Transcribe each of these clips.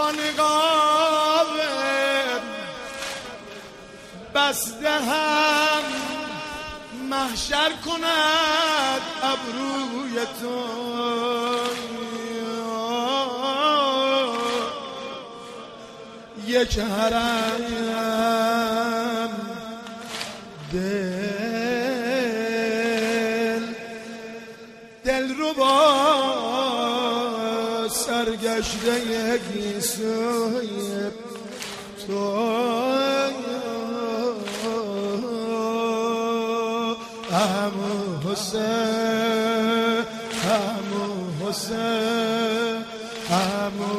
با نقاب بسته هم محشر کند ابروی تو، یک حرم دل رو با سرگشته گیسوی تو، عمو حسین، عمو حسین، عمو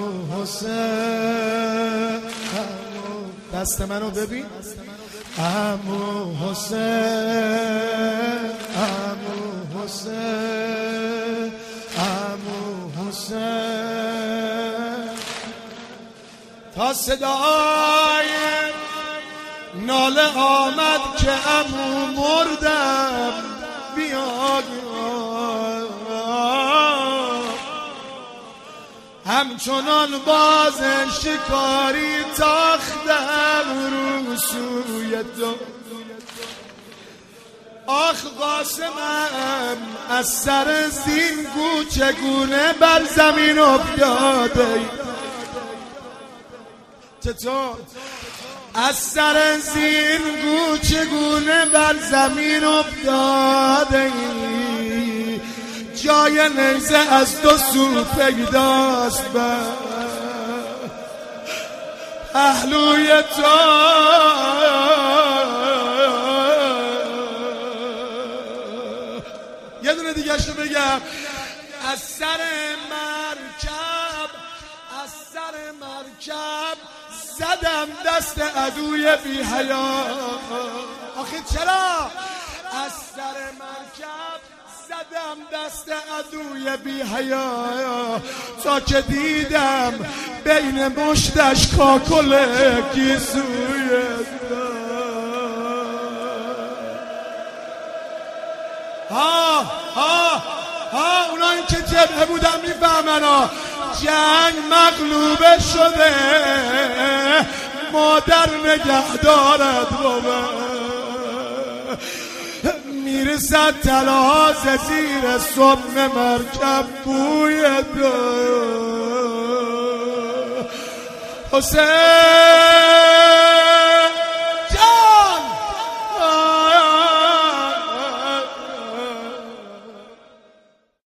حسین، دست منو ببین، عمو حسین، عمو حسین، عمو حسین. تا صدای ناله آمد که عمو مردم بیا، همچنان باز شکاری تاختم رو سوی تو. آخ قاسمم از سر زین گو چگونه بر زمین افتاده، چطور از سر زین گو چگونه بر زمین افتاده، جای نیزه از دو سو پیداست به پهلوی تو. یه دونه دیگه شو بگم، از سر مرکب، از سر مرکب زدم دست عدوی بی حیا. آخه چرا؟ از سر مرکب زدم دست عدوی بی حیا، تا که دیدم بین مشتش کاکل گیسوی اونا این که جبهه بودن میفهمن جنگ مغلوبه شده، مادر نگه دارد بابا، میرسد تلاز زیر سم مرکب بوی تو. حسین